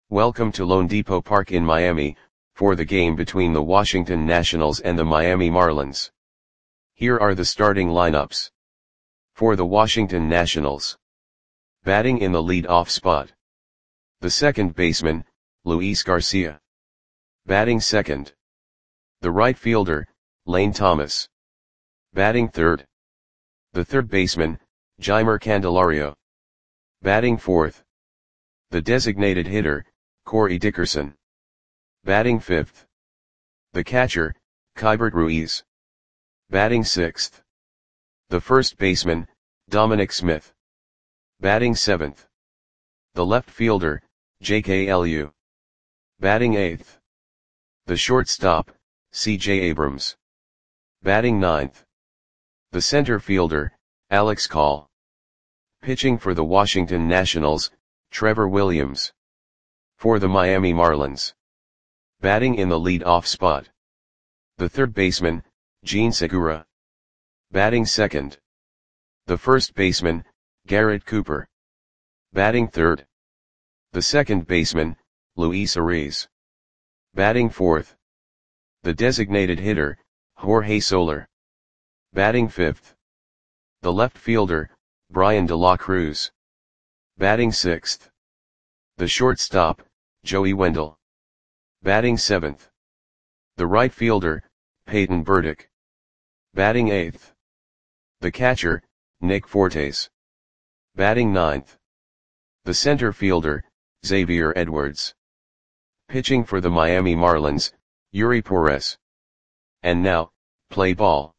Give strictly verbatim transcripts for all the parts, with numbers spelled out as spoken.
Welcome to loanDepot Park in Miami, for the game between the Washington Nationals and the Miami Marlins. Here are the starting lineups. For the Washington Nationals. Batting in the lead-off spot. The second baseman, Luis Garcia. Batting second. The right fielder, Lane Thomas. Batting third. The third baseman, Jeimer Candelario. Batting fourth. The designated hitter, Corey Dickerson. Batting fifth. The catcher, Keibert Ruiz. Batting sixth. The first baseman, Dominic Smith. Batting seventh. The left fielder, J K L U. Batting eighth. The shortstop, C J Abrams. Batting ninth. The center fielder, Alex Call. Pitching for the Washington Nationals, Trevor Williams. For the Miami Marlins. Batting in the lead-off spot. The third baseman, Jean Segura. Batting second. The first baseman, Garrett Cooper. Batting third. The second baseman, Luis Ariz. Batting fourth. The designated hitter, Jorge Soler. Batting fifth. The left fielder, Bryan De La Cruz. Batting sixth. The shortstop, Joey Wendle. Batting seventh. The right fielder, Peyton Burdick. Batting eighth. The catcher, Nick Fortes. Batting ninth. The center fielder, Xavier Edwards. Pitching for the Miami Marlins, Yuri Perez. And now, play ball.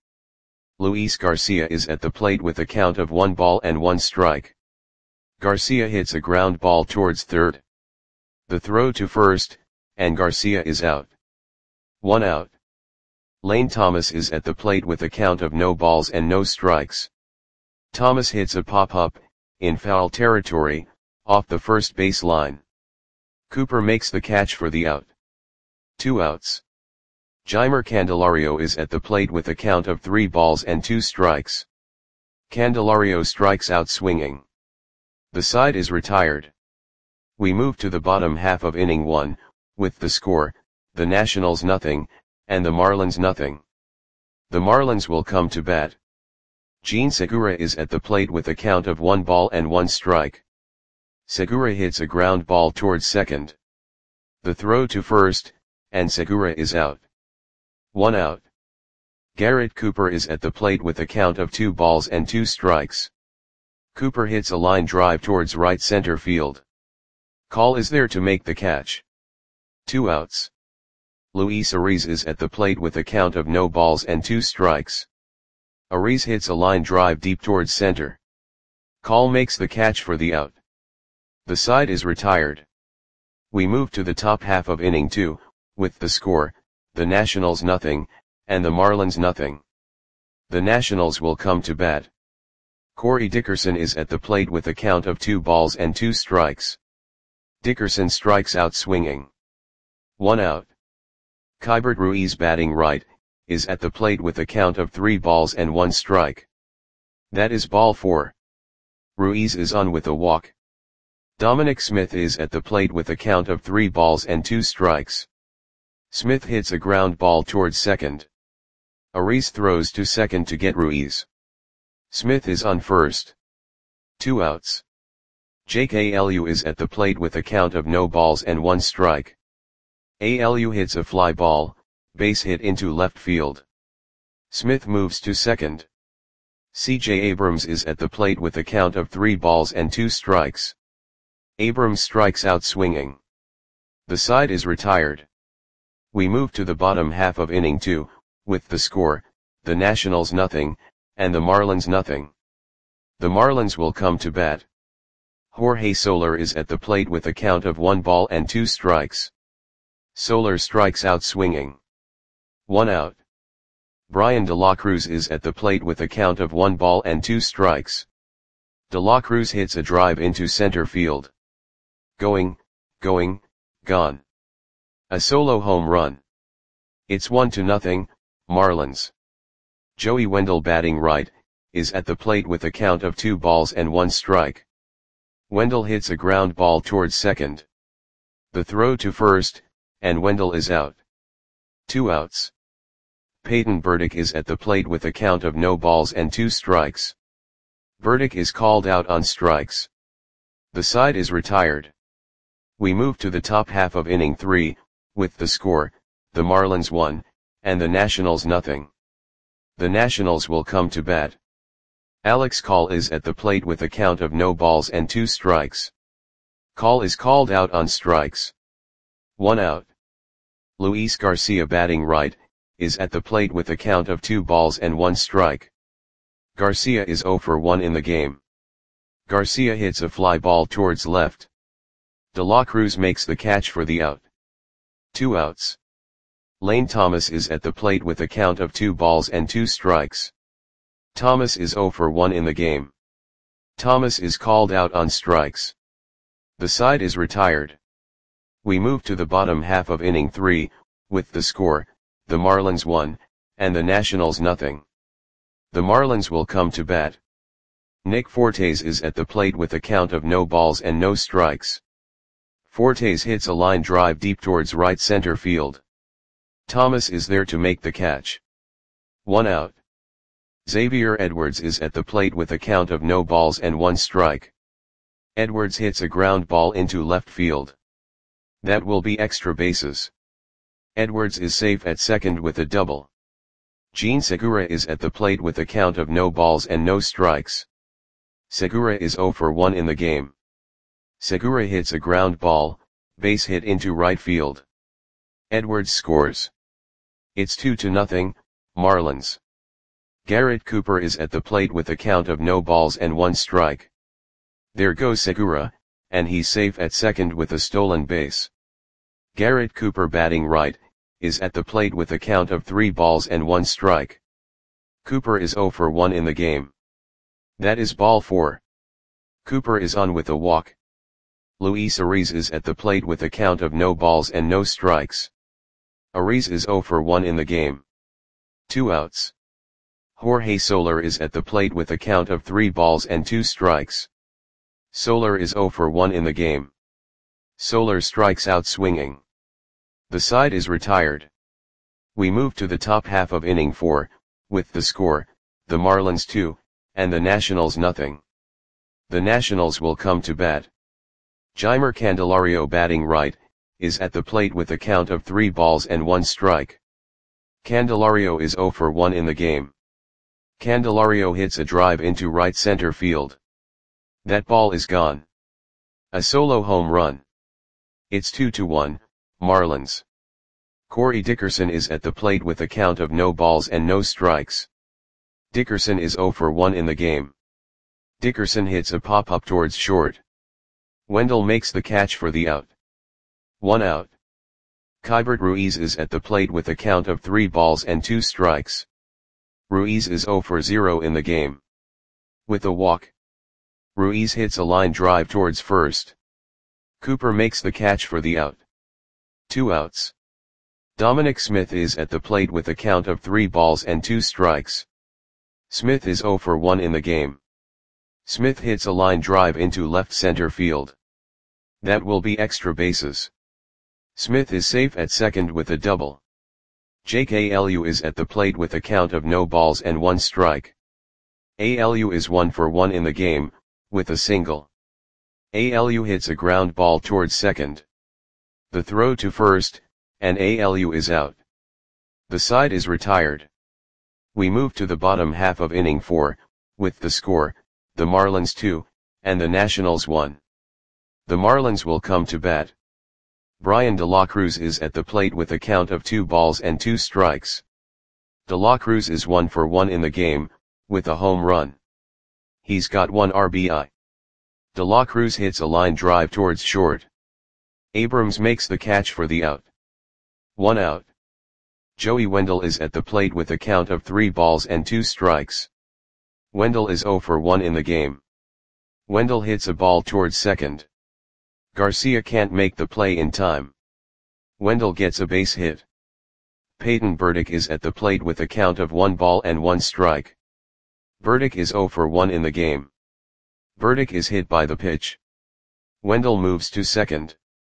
Luis Garcia is at the plate with a count of one ball and one strike. Garcia hits a ground ball towards third. The throw to first, and Garcia is out. One out. Lane Thomas is at the plate with a count of no balls and no strikes. Thomas hits a pop-up, in foul territory, off the first base line. Cooper makes the catch for the out. Two outs. Jeimer Candelario is at the plate with a count of three balls and two strikes. Candelario strikes out swinging. The side is retired. We move to the bottom half of inning one, with the score, the Nationals nothing, and the Marlins nothing. The Marlins will come to bat. Jean Segura is at the plate with a count of one ball and one strike. Segura hits a ground ball towards second. The throw to first, and Segura is out. One out. Garrett Cooper is at the plate with a count of two balls and two strikes. Cooper hits a line drive towards right center field. Call is there to make the catch. Two outs. Luis Ariz is at the plate with a count of no balls and two strikes. Ariz hits a line drive deep towards center. Call makes the catch for the out. The side is retired. We move to the top half of inning two, with the score, the Nationals nothing, and the Marlins nothing. The Nationals will come to bat. Corey Dickerson is at the plate with a count of two balls and two strikes. Dickerson strikes out swinging. One out. Keibert Ruiz batting right, is at the plate with a count of three balls and one strike. That is ball four. Ruiz is on with a walk. Dominic Smith is at the plate with a count of three balls and two strikes. Smith hits a ground ball towards second. Ariz throws to second to get Ruiz. Smith is on first. Two outs. J K L U is at the plate with a count of no balls and one strike. A L U hits a fly ball, base hit into left field. Smith moves to second. C J Abrams is at the plate with a count of three balls and two strikes. Abrams strikes out swinging. The side is retired. We move to the bottom half of inning two, with the score, the Nationals nothing, and the Marlins nothing. The Marlins will come to bat. Jorge Soler is at the plate with a count of one ball and two strikes. Soler strikes out swinging. One out. Bryan De La Cruz is at the plate with a count of one ball and two strikes. De La Cruz hits a drive into center field. Going, going, gone. A solo home run. It's one to nothing, Marlins. Joey Wendle batting right, is at the plate with a count of two balls and one strike. Wendle hits a ground ball towards second. The throw to first, and Wendell is out. Two outs. Peyton Burdick is at the plate with a count of no balls and two strikes. Burdick is called out on strikes. The side is retired. We move to the top half of inning three, with the score, the Marlins one, and the Nationals nothing. The Nationals will come to bat. Alex Call is at the plate with a count of no balls and two strikes. Call is called out on strikes. One out. Luis Garcia, batting right, is at the plate with a count of two balls and one strike. Garcia is oh for one in the game. Garcia hits a fly ball towards left. De La Cruz makes the catch for the out. Two outs. Lane Thomas is at the plate with a count of two balls and two strikes. Thomas is oh for one in the game. Thomas is called out on strikes. The side is retired. We move to the bottom half of inning three, with the score, the Marlins one, and the Nationals nothing. The Marlins will come to bat. Nick Fortes is at the plate with a count of no balls and no strikes. Fortes hits a line drive deep towards right center field. Thomas is there to make the catch. One out. Xavier Edwards is at the plate with a count of no balls and one strike. Edwards hits a ground ball into left field. That will be extra bases. Edwards is safe at second with a double. Gene Segura is at the plate with a count of no balls and no strikes. Segura is oh for one in the game. Segura hits a ground ball, base hit into right field. Edwards scores. It's two to nothing, Marlins. Garrett Cooper is at the plate with a count of no balls and one strike. There goes Segura, and he's safe at second with a stolen base. Garrett Cooper, batting right, is at the plate with a count of three balls and one strike. Cooper is oh for one in the game. That is ball four. Cooper is on with a walk. Luis Ariz is at the plate with a count of no balls and no strikes. Ariz is oh for one in the game. Two outs. Jorge Soler is at the plate with a count of three balls and two strikes. Soler is oh for one in the game. Soler strikes out swinging. The side is retired. We move to the top half of inning four, with the score, the Marlins two, and the Nationals nothing. The Nationals will come to bat. Jeimer Candelario, batting right, is at the plate with a count of three balls and one strike. Candelario is oh for one in the game. Candelario hits a drive into right center field. That ball is gone. A solo home run. It's two to one, Marlins. Corey Dickerson is at the plate with a count of no balls and no strikes. Dickerson is oh for one in the game. Dickerson hits a pop-up towards short. Wendell makes the catch for the out. One out. Keibert Ruiz is at the plate with a count of three balls and two strikes. Ruiz is oh for zero in the game. With a walk. Ruiz hits a line drive towards first. Cooper makes the catch for the out. Two outs. Dominic Smith is at the plate with a count of three balls and two strikes. Smith is oh for one in the game. Smith hits a line drive into left center field. That will be extra bases. Smith is safe at second with a double. Jake Alu is at the plate with a count of no balls and one strike. Alu is one for one in the game, with a single. Alu hits a ground ball towards second. The throw to first, and Alu is out. The side is retired. We move to the bottom half of inning four, with the score, the Marlins two, and the Nationals one. The Marlins will come to bat. Brian De La Cruz is at the plate with a count of two balls and two strikes. De La Cruz is one for one in the game, with a home run. He's got one R B I. De La Cruz hits a line drive towards short. Abrams makes the catch for the out. One out. Joey Wendell is at the plate with a count of three balls and two strikes. Wendell is oh for one in the game. Wendell hits a ball towards second. Garcia can't make the play in time. Wendell gets a base hit. Peyton Burdick is at the plate with a count of one ball and one strike. Burdick is oh for one in the game. Burdick is hit by the pitch. Wendell moves to second.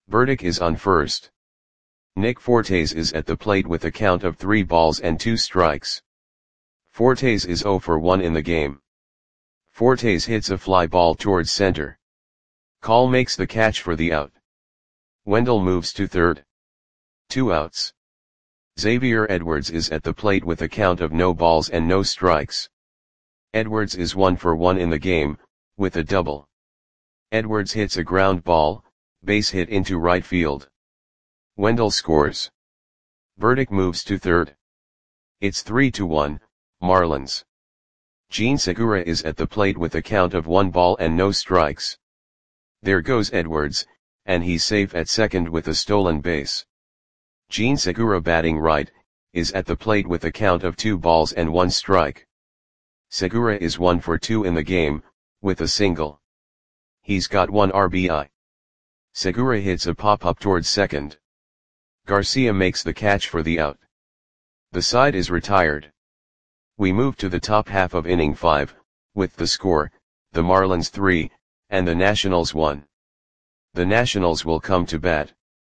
Burdick is on first. Nick Fortes is at the plate with a count of three balls and two strikes. Fortes is zero for one in the game. Fortes hits a fly ball towards center. Call makes the catch for the out. Wendell moves to third. Two outs. Xavier Edwards is at the plate with a count of no balls and no strikes. Edwards is one for one in the game, with a double. Edwards hits a ground ball, base hit into right field. Wendell scores. Burdick moves to third. It's three to one, Marlins. Jean Segura is at the plate with a count of one ball and no strikes. There goes Edwards, and he's safe at second with a stolen base. Jean Segura, batting right, is at the plate with a count of two balls and one strike. Segura is one for two in the game, with a single. He's got one R B I. Segura hits a pop-up towards second. Garcia makes the catch for the out. The side is retired. We move to the top half of inning five, with the score, the Marlins three, and the Nationals one. The Nationals will come to bat.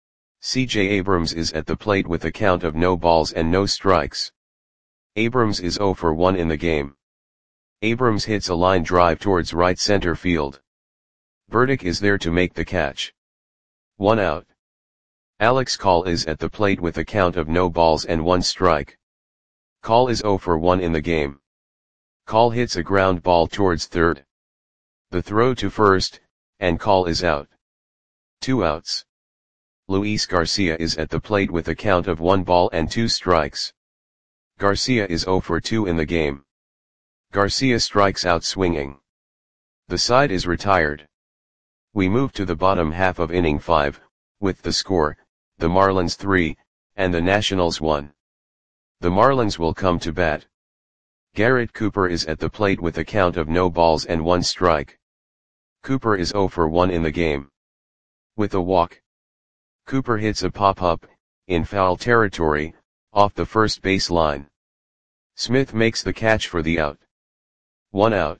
C J Abrams is at the plate with a count of no balls and no strikes. Abrams is zero for one in the game. Abrams hits a line drive towards right center field. Burdick is there to make the catch. One out. Alex Call is at the plate with a count of no balls and one strike. Call is zero for one in the game. Call hits a ground ball towards third. The throw to first, and Call is out. Two outs. Luis Garcia is at the plate with a count of one ball and two strikes. Garcia is zero for two in the game. Garcia strikes out swinging. The side is retired. We move to the bottom half of inning five, with the score, the Marlins three, and the Nationals one. The Marlins will come to bat. Garrett Cooper is at the plate with a count of no balls and one strike. Cooper is zero for one in the game. With a walk. Cooper hits a pop-up, in foul territory, off the first base line. Smith makes the catch for the out. One out.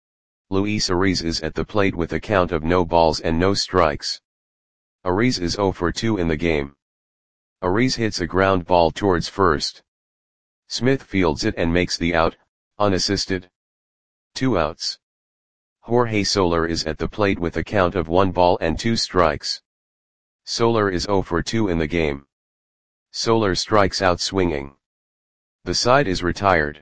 Luis Ariz is at the plate with a count of no balls and no strikes. Ariz is zero for two in the game. Ariz hits a ground ball towards first. Smith fields it and makes the out, unassisted. Two outs. Jorge Soler is at the plate with a count of one ball and two strikes. Soler is zero for two in the game. Soler strikes out swinging. The side is retired.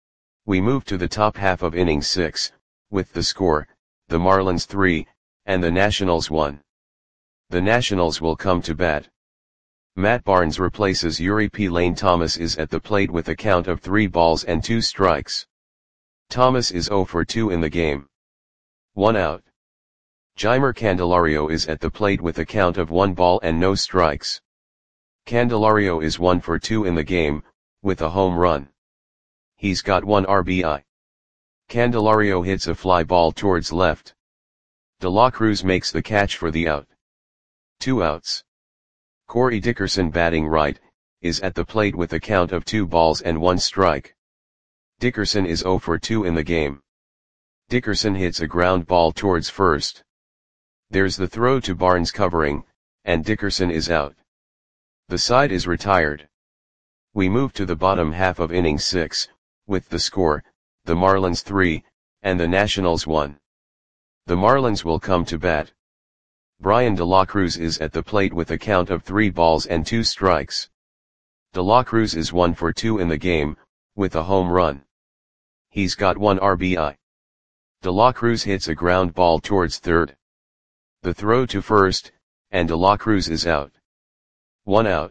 We move to the top half of inning six, with the score, the Marlins three, and the Nationals one. The Nationals will come to bat. Matt Barnes replaces Yuri P. Lane. Thomas is at the plate with a count of three balls and two strikes. Thomas is zero for two in the game. One out. Jeimer Candelario is at the plate with a count of one ball and no strikes. Candelario is one for two in the game, with a home run. He's got one R B I. Candelario hits a fly ball towards left. De La Cruz makes the catch for the out. Two outs. Corey Dickerson, batting right, is at the plate with a count of two balls and one strike. Dickerson is zero for two in the game. Dickerson hits a ground ball towards first. There's the throw to Barnes covering, and Dickerson is out. The side is retired. We move to the bottom half of inning six, with the score, the Marlins three, and the Nationals one. The Marlins will come to bat. Brian De La Cruz is at the plate with a count of three balls and two strikes. De La Cruz is one for two in the game, with a home run. He's got one R B I. De La Cruz hits a ground ball towards third. The throw to first, and De La Cruz is out. One out.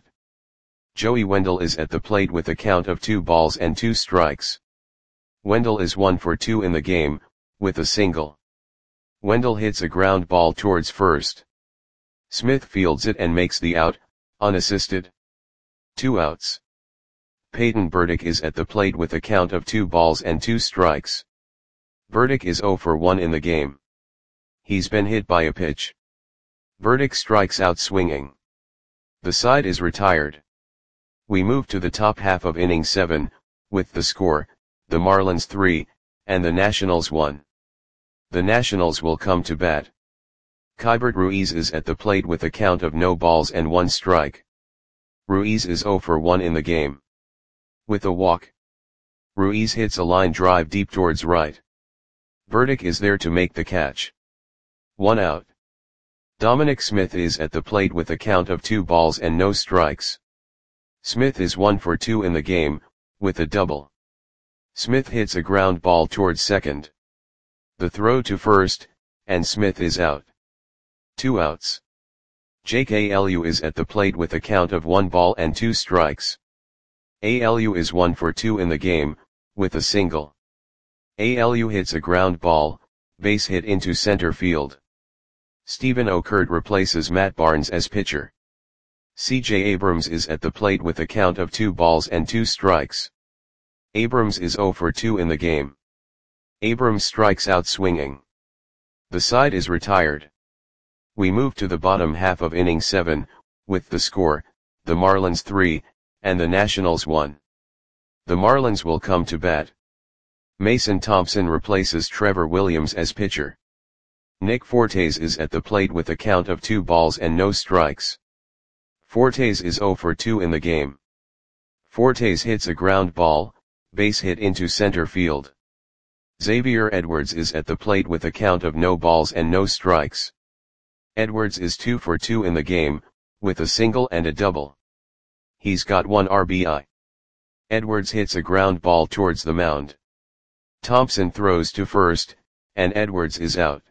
Joey Wendell is at the plate with a count of two balls and two strikes. Wendell is one for two in the game, with a single. Wendell hits a ground ball towards first. Smith fields it and makes the out, unassisted. Two outs. Peyton Burdick is at the plate with a count of two balls and two strikes. Burdick is zero for one in the game. He's been hit by a pitch. Burdick strikes out swinging. The side is retired. We move to the top half of inning seven, with the score, the Marlins three, and the Nationals one. The Nationals will come to bat. Keibert Ruiz is at the plate with a count of no balls and one strike. Ruiz is zero for one in the game. With a walk, Ruiz hits a line drive deep towards right. Burdick is there to make the catch. One out. Dominic Smith is at the plate with a count of two balls and no strikes. Smith is one for two in the game, with a double. Smith hits a ground ball towards second. The throw to first, and Smith is out. Two outs. Jake Alu is at the plate with a count of one ball and two strikes. Alu is one for two in the game, with a single. Alu hits a ground ball, base hit into center field. Stephen Okert replaces Matt Barnes as pitcher. C J Abrams is at the plate with a count of two balls and two strikes. Abrams is zero for two in the game. Abrams strikes out swinging. The side is retired. We move to the bottom half of inning seven, with the score, the Marlins three, and the Nationals one. The Marlins will come to bat. Mason Thompson replaces Trevor Williams as pitcher. Nick Fortes is at the plate with a count of two balls and no strikes. Fortes is zero for two in the game. Fortes hits a ground ball, base hit into center field. Xavier Edwards is at the plate with a count of no balls and no strikes. Edwards is two for two in the game, with a single and a double. He's got one R B I. Edwards hits a ground ball towards the mound. Thompson throws to first, and Edwards is out.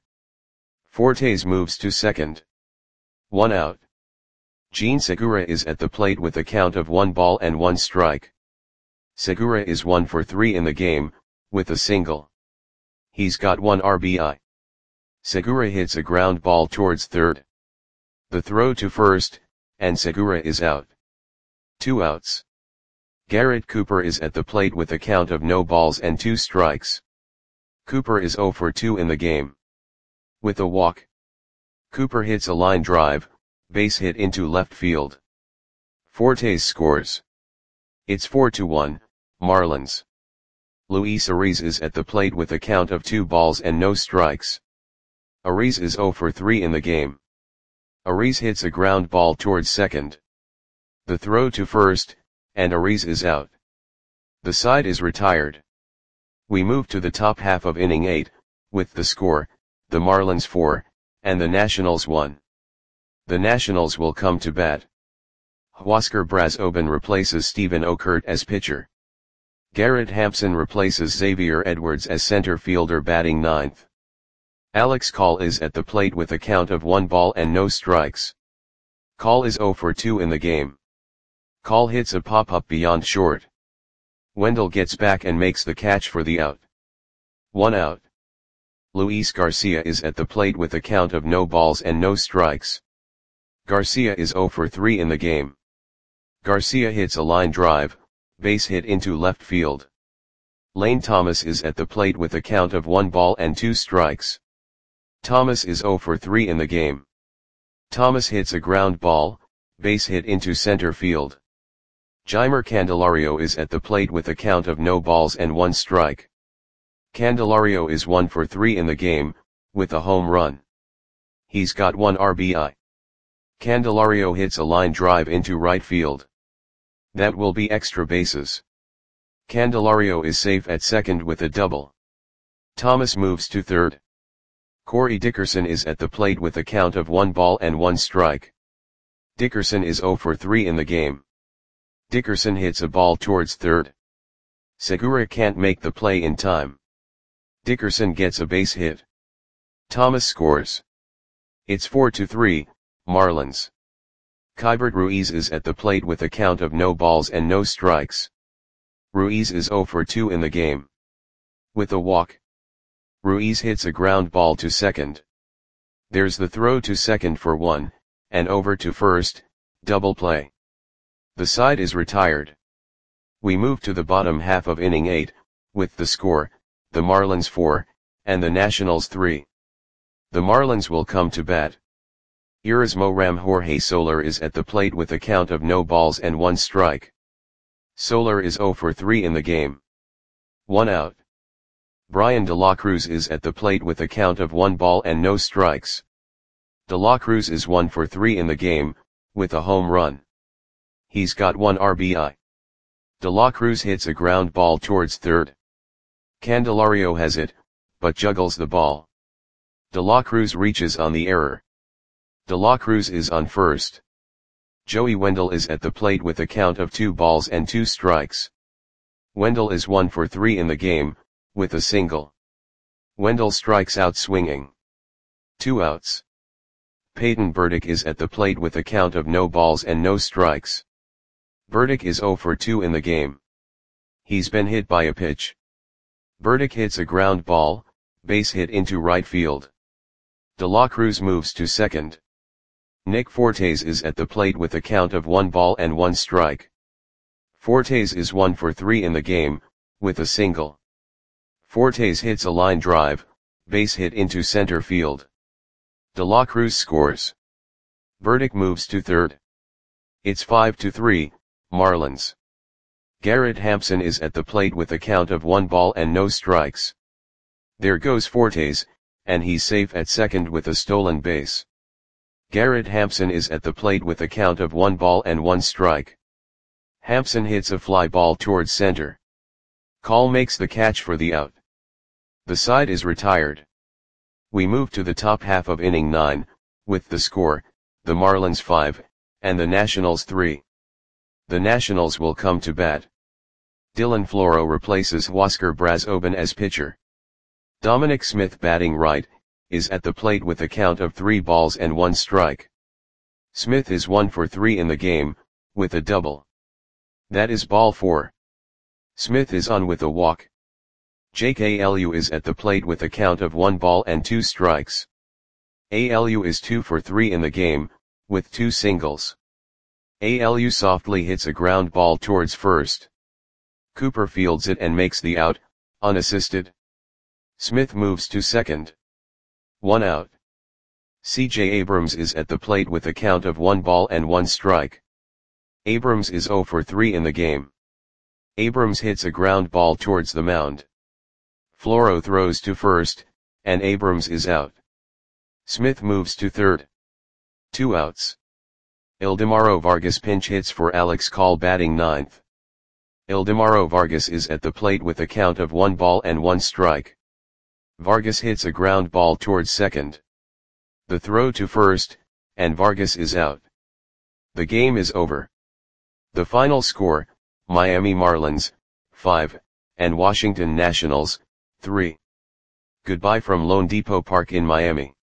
Fortes moves to second. One out. Gene Segura is at the plate with a count of one ball and one strike. Segura is one for three in the game, with a single. He's got one R B I. Segura hits a ground ball towards third. The throw to first, and Segura is out. Two outs. Garrett Cooper is at the plate with a count of no balls and two strikes. Cooper is zero for two in the game. With a walk, Cooper hits a line drive, base hit into left field. Fortes scores. It's four to one, Marlins. Luis Ariz is at the plate with a count of two balls and no strikes. Ariz is zero for three in the game. Ariz hits a ground ball towards second. The throw to first, and Ariz is out. The side is retired. We move to the top half of inning eight, with the score, the Marlins four, and the Nationals one. The Nationals will come to bat. Huascar Brazoban replaces Stephen Okert as pitcher. Garrett Hampson replaces Xavier Edwards as center fielder batting ninth. Alex Call is at the plate with a count of one ball and no strikes. Call is zero for two in the game. Call hits a pop-up beyond short. Wendell gets back and makes the catch for the out. One out. Luis Garcia is at the plate with a count of no balls and no strikes. Garcia is zero for three in the game. Garcia hits a line drive, base hit into left field. Lane Thomas is at the plate with a count of one ball and two strikes. Thomas is zero for three in the game. Thomas hits a ground ball, base hit into center field. Jeimer Candelario is at the plate with a count of no balls and one strike. Candelario is one for three in the game, with a home run. He's got one R B I. Candelario hits a line drive into right field. That will be extra bases. Candelario is safe at second with a double. Thomas moves to third. Corey Dickerson is at the plate with a count of one ball and one strike. Dickerson is zero for three in the game. Dickerson hits a ball towards third. Segura can't make the play in time. Dickerson gets a base hit. Thomas scores. It's four to three, Marlins. Keibert Ruiz is at the plate with a count of no balls and no strikes. Ruiz is zero for two in the game. With a walk, Ruiz hits a ground ball to second. There's the throw to second for one, and over to first, double play. The side is retired. We move to the bottom half of inning eight, with the score, the Marlins four, and the Nationals three. The Marlins will come to bat. Erasmo Ram Jorge Soler is at the plate with a count of no balls and one strike. Soler is zero for three in the game. One out. Brian De La Cruz is at the plate with a count of one ball and no strikes. De La Cruz is one for three in the game, with a home run. He's got one R B I. De La Cruz hits a ground ball towards third. Candelario has it, but juggles the ball. De La Cruz reaches on the error. De La Cruz is on first. Joey Wendell is at the plate with a count of two balls and two strikes. Wendell is one for three in the game, with a single. Wendell strikes out swinging. Two outs. Peyton Burdick is at the plate with a count of no balls and no strikes. Burdick is zero for two in the game. He's been hit by a pitch. Burdick hits a ground ball, base hit into right field. De La Cruz moves to second. Nick Fortes is at the plate with a count of one ball and one strike. Fortes is one for three in the game, with a single. Fortes hits a line drive, base hit into center field. De La Cruz scores. Burdick moves to third. It's five to three, Marlins. Garrett Hampson is at the plate with a count of one ball and no strikes. There goes Fortes, and he's safe at second with a stolen base. Garrett Hampson is at the plate with a count of one ball and one strike. Hampson hits a fly ball towards center. Call makes the catch for the out. The side is retired. We move to the top half of inning nine, with the score, the Marlins five, and the Nationals three. The Nationals will come to bat. Dylan Floro replaces Huáscar Brazoban as pitcher. Dominic Smith, batting right, is at the plate with a count of three balls and one strike. Smith is one for three in the game, with a double. That is ball four. Smith is on with a walk. Jake Alu is at the plate with a count of one ball and two strikes. Alu is two for three in the game, with two singles. Alu softly hits a ground ball towards first. Cooper fields it and makes the out, unassisted. Smith moves to second. One out. C J Abrams is at the plate with a count of one ball and one strike. Abrams is zero for three in the game. Abrams hits a ground ball towards the mound. Floro throws to first, and Abrams is out. Smith moves to third. Two outs. Ildemaro Vargas pinch hits for Alex Call, batting ninth. Ildemaro Vargas is at the plate with a count of one ball and one strike. Vargas hits a ground ball towards second. The throw to first, and Vargas is out. The game is over. The final score, Miami Marlins, five, and Washington Nationals, three. Goodbye from Lone Depot Park in Miami.